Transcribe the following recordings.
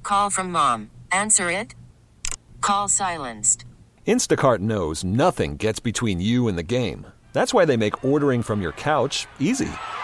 Call from mom. Answer it. Call silenced. Instacart knows nothing gets between you and the game. That's why they make ordering from your couch easy.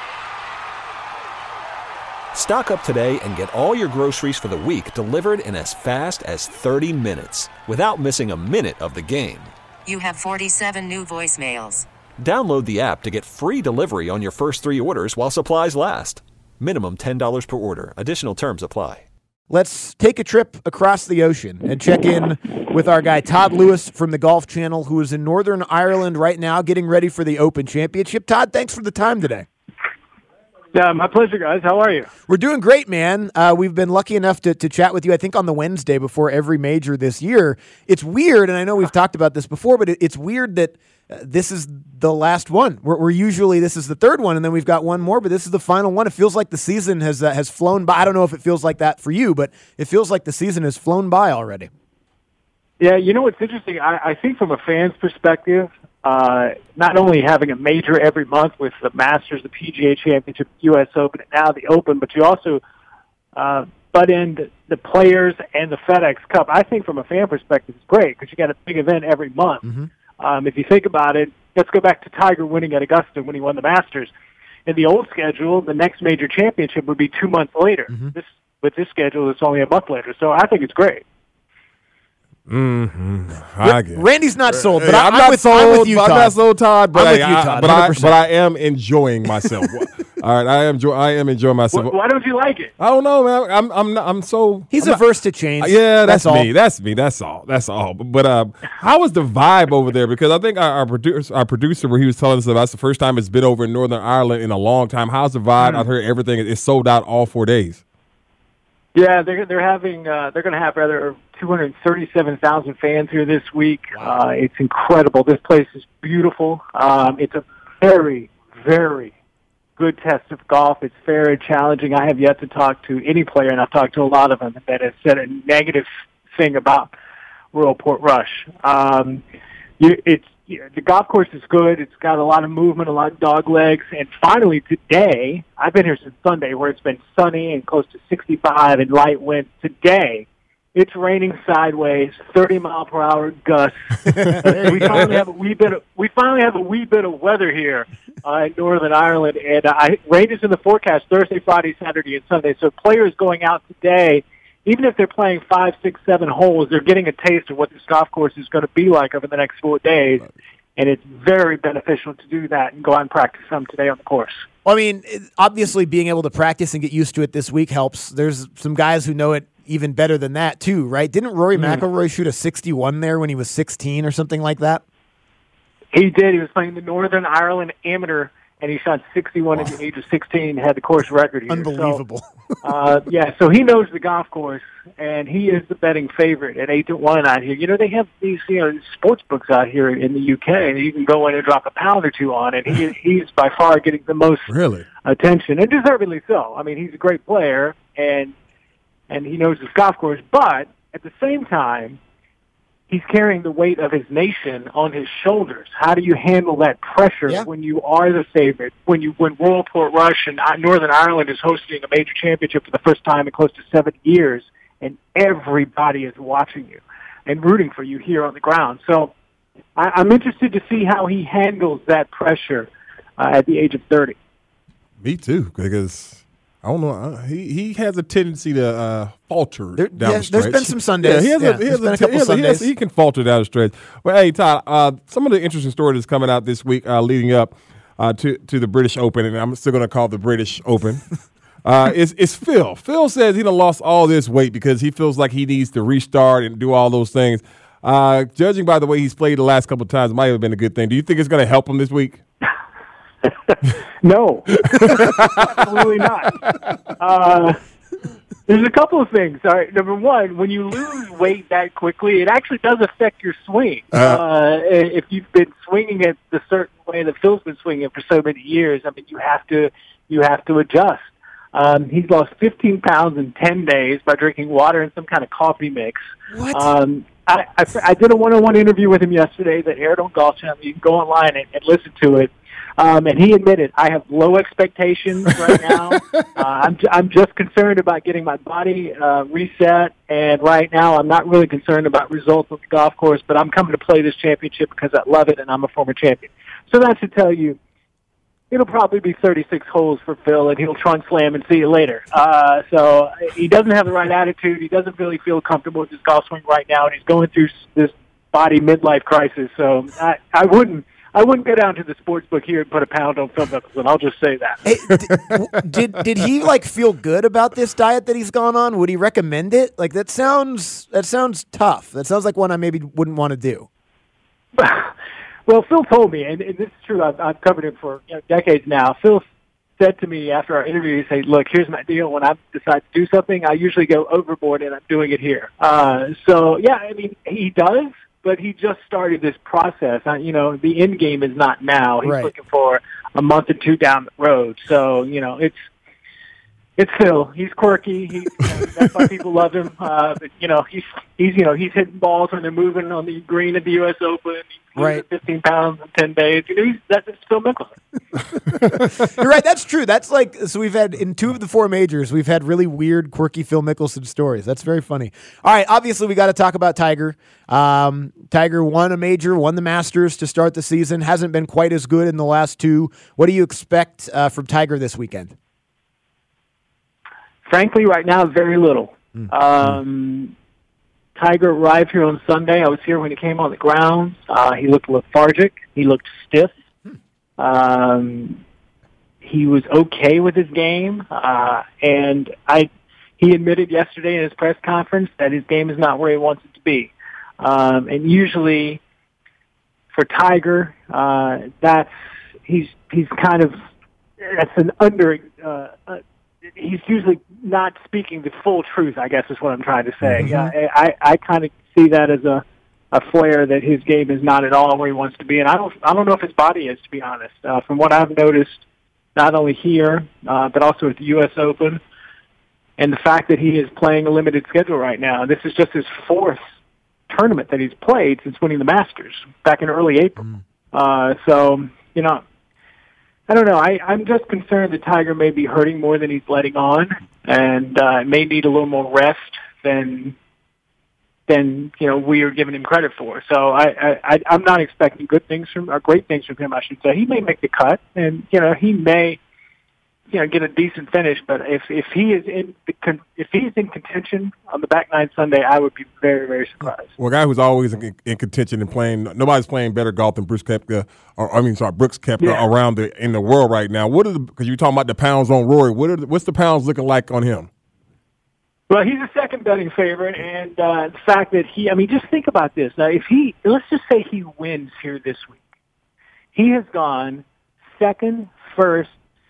Stock up today and get all your groceries for the week delivered in as fast as 30 minutes without missing a minute of the game. You have 47 new voicemails. Download the app to get free delivery on your first 3 orders while supplies last. Minimum $10 per order. Additional terms apply. Let's take a trip across the ocean and check in with our guy Todd Lewis from the Golf Channel, who is in Northern Ireland right now getting ready for the Open Championship. Todd, thanks for the time today. Yeah, my pleasure, guys. How are you? We're doing great, man. We've been lucky enough to chat with you, I think, on the Wednesday before every major this year. It's weird, and I know we've talked about this before, but it's weird that this is the last one. We're usually, this is the third one, and then we've got one more, but this is the final one. It feels like the season has flown by. I don't know if it feels like that for you, but it feels like the season has flown by already. Yeah, you know what's interesting? I think from a fan's perspective, not only having a major every month with the Masters, the PGA Championship, U.S. Open, and now the Open, but you also butt in the Players and the FedEx Cup. I think from a fan perspective, it's great because you got a big event every month. Mm-hmm. If you think about it, let's go back to Tiger winning at Augusta when he won the Masters. In the old schedule, the next major championship would be 2 months later. Mm-hmm. With this schedule, it's only a month later. So I think it's great. Randy's not sold, but I'm with you, Todd. I'm not sold, Todd. But I'm with you, Todd. But I am enjoying myself. All right, I am enjoying myself. Why don't you like it? I don't know, man. I'm so. He's averse to change. Yeah, that's me. That's me. That's all. But how was the vibe over there? Because I think our producer, where he was telling us about, it's the first time it's been over in Northern Ireland in a long time. How's the vibe? I've heard everything is sold out all 4 days. Yeah, they're going to have rather 237,000 fans here this week. Wow. It's incredible. This place is beautiful. It's a very, very good test of golf. It's fair and challenging. I have yet to talk to any player, and I've talked to a lot of them, that has said a negative thing about Royal Portrush. The golf course is good. It's got a lot of movement, a lot of dog legs. And finally today, I've been here since Sunday where it's been sunny and close to 65 and light winds. Today, it's raining sideways, 30-mile-per-hour gusts. we finally have a wee bit of weather here in Northern Ireland. And rain is in the forecast Thursday, Friday, Saturday, and Sunday. So players going out today, even if they're playing 5, 6, 7 holes, they're getting a taste of what this golf course is going to be like over the next 4 days. And it's very beneficial to do that and go out and practice some today on the course. Well, I mean, obviously being able to practice and get used to it this week helps. There's some guys who know it even better than that too, right? Didn't Rory McIlroy shoot a 61 there when he was 16 or something like that? He did. He was playing the Northern Ireland Amateur, and he shot 61 at the age of 16, had the course record here. Unbelievable. So he knows the golf course, and he is the betting favorite at 8-1 out here. You know, they have these sports books out here in the UK, and you can go in and drop a pound or two on it. He's by far getting the most attention, and deservedly so. I mean, he's a great player, and he knows his golf course, but at the same time, he's carrying the weight of his nation on his shoulders. How do you handle that pressure when you are the favorite? When Royal Portrush and Northern Ireland is hosting a major championship for the first time in close to 7 years, and everybody is watching you and rooting for you here on the ground. So I'm interested to see how he handles that pressure at the age of 30. Me too, because I don't know. He has a tendency to falter down the stretch. There's been some Sundays. Yeah, there's been a couple Sundays. He can falter down the stretch. Well, hey, Todd, some of the interesting stories that's coming out this week leading up to the British Open, and I'm still going to call it the British Open, is Phil. Phil says he done lost all this weight because he feels like he needs to restart and do all those things. Judging by the way he's played the last couple of times, it might have been a good thing. Do you think it's going to help him this week? No, absolutely not. There's a couple of things. All right, number one, when you lose weight that quickly, it actually does affect your swing. If you've been swinging it the certain way that Phil's been swinging it for so many years, I mean, you have to adjust. He's lost 15 pounds in 10 days by drinking water and some kind of coffee mix. What? I did a one-on-one interview with him yesterday that aired on Golf Channel. You can go online and listen to it. And he admitted, I have low expectations right now. I'm just concerned about getting my body reset. And right now, I'm not really concerned about results on the golf course, but I'm coming to play this championship because I love it and I'm a former champion. So that should tell you, it'll probably be 36 holes for Phil, and he'll trunk slam and see you later. So he doesn't have the right attitude. He doesn't really feel comfortable with his golf swing right now, and he's going through this body midlife crisis. So I wouldn't go down to the sports book here and put a pound on Phil Mickelson. I'll just say that. Hey, did he feel good about this diet that he's gone on? Would he recommend it? That sounds tough. That sounds like one I maybe wouldn't want to do. Well, Phil told me, and this is true, I've covered him for decades now. Phil said to me after our interview, he said, look, here's my deal. When I decide to do something, I usually go overboard, and I'm doing it here. So, yeah, I mean, he does, but he just started this process. The end game is not now. He's looking for a month or two down the road. So, it's Phil. He's quirky. That's why people love him. But he's hitting balls when they're moving on the green at the U.S. Open. He's losing 15 pounds in 10 days. That's Phil Mickelson. You're right. That's true. That's so we've had in 2 of the 4 majors, we've had really weird, quirky Phil Mickelson stories. That's very funny. All right. Obviously, we got to talk about Tiger. Tiger won a major, won the Masters to start the season. Hasn't been quite as good in the last 2. What do you expect from Tiger this weekend? Frankly, right now, very little. Tiger arrived here on Sunday. I was here when he came on the grounds. He looked lethargic. He looked stiff. He was okay with his game. And he admitted yesterday in his press conference that his game is not where he wants it to be. And usually for Tiger, he's usually not speaking the full truth, I guess is what I'm trying to say. Mm-hmm. I kind of see that as a flare that his game is not at all where he wants to be, and I don't know if his body is, to be honest. From what I've noticed, not only here but also at the U.S. Open, and the fact that he is playing a limited schedule right now. This is just his 4th tournament that he's played since winning the Masters back in early April. So I don't know. I'm just concerned that Tiger may be hurting more than he's letting on, and may need a little more rest than we are giving him credit for. So I'm not expecting great things from him, I should say. He may make the cut, and he may get a decent finish. But if he is in contention on the back nine Sunday, I would be very, very surprised. Well, a guy who's always in contention and playing, nobody's playing better golf than Brooks Koepka, around in the world right now. Because you're talking about the pounds on Rory. What's the pounds looking like on him? Well, he's a second betting favorite, and the fact that just think about this. Now, let's just say he wins here this week. He has gone second, first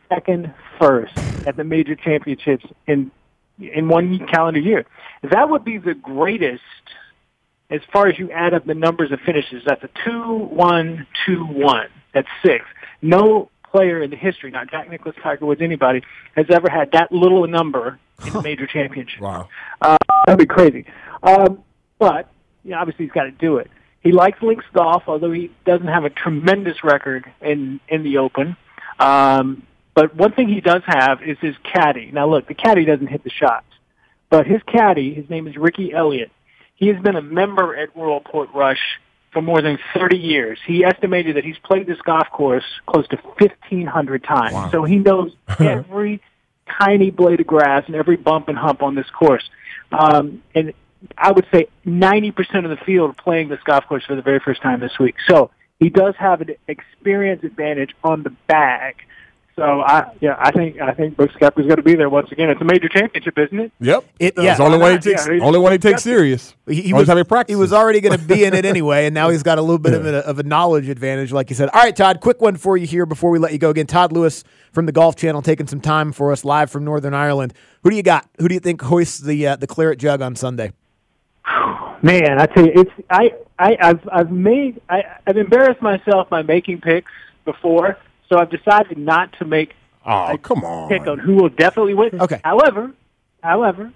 at the major championships in 1 calendar year. That would be the greatest as far as you add up the numbers of finishes. That's a 2-1-2-1. That's 6. No player in the history, not Jack Nicklaus, Tiger Woods, anybody, has ever had that little a number in the major championship. Wow. That'd be crazy. But obviously he's got to do it. He likes links golf, although he doesn't have a tremendous record in the Open. But one thing he does have is his caddy. Now, look, the caddy doesn't hit the shots. But his caddy, his name is Ricky Elliott. He has been a member at Royal Portrush for more than 30 years. He estimated that he's played this golf course close to 1,500 times. Wow. So he knows every tiny blade of grass and every bump and hump on this course. And I would say 90% of the field are playing this golf course for the very first time this week. So he does have an experience advantage on the bag. So I think Brooks Koepka is going to be there once again. It's a major championship, isn't it? Yep. It's the only one he takes serious. He was already going to be in it anyway, and now he's got a little bit of a knowledge advantage, like you said. All right, Todd, quick one for you here before we let you go again. Todd Lewis from the Golf Channel taking some time for us live from Northern Ireland. Who do you got? Who do you think hoists the claret jug on Sunday? Man, I tell you, I've embarrassed myself by making picks before. So I've decided not to make a pick on who will definitely win. Okay. However, I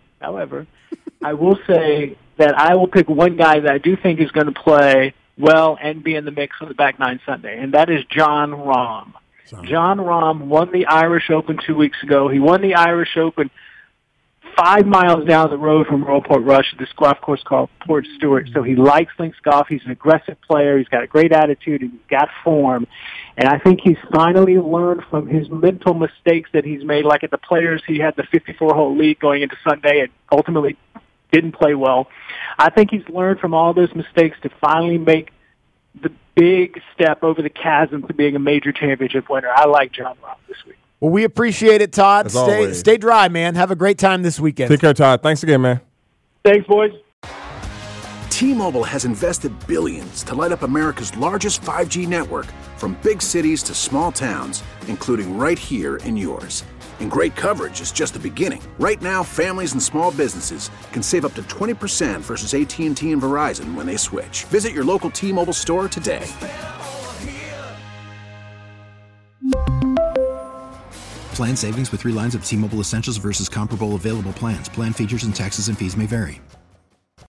will say that I will pick one guy that I do think is going to play well and be in the mix on the back nine Sunday, and that is Jon Rahm. Jon Rahm won the Irish Open 2 weeks ago. He won the Irish Open 5 miles down the road from Royal Portrush at this golf course called Port Stewart. So he likes links golf. He's an aggressive player. He's got a great attitude, and he's got form. And I think he's finally learned from his mental mistakes that he's made, like at the Players. He had the 54-hole lead going into Sunday and ultimately didn't play well. I think he's learned from all those mistakes to finally make the big step over the chasm to being a major championship winner. I like Jon Rahm this week. Well, we appreciate it, Todd. As always. Stay dry, man. Have a great time this weekend. Take care, Todd. Thanks again, man. Thanks, boys. T-Mobile has invested billions to light up America's largest 5G network, from big cities to small towns, including right here in yours. And great coverage is just the beginning. Right now, families and small businesses can save up to 20% versus AT&T and Verizon when they switch. Visit your local T-Mobile store today. Plan savings with 3 lines of T-Mobile Essentials versus comparable available plans. Plan features and taxes and fees may vary.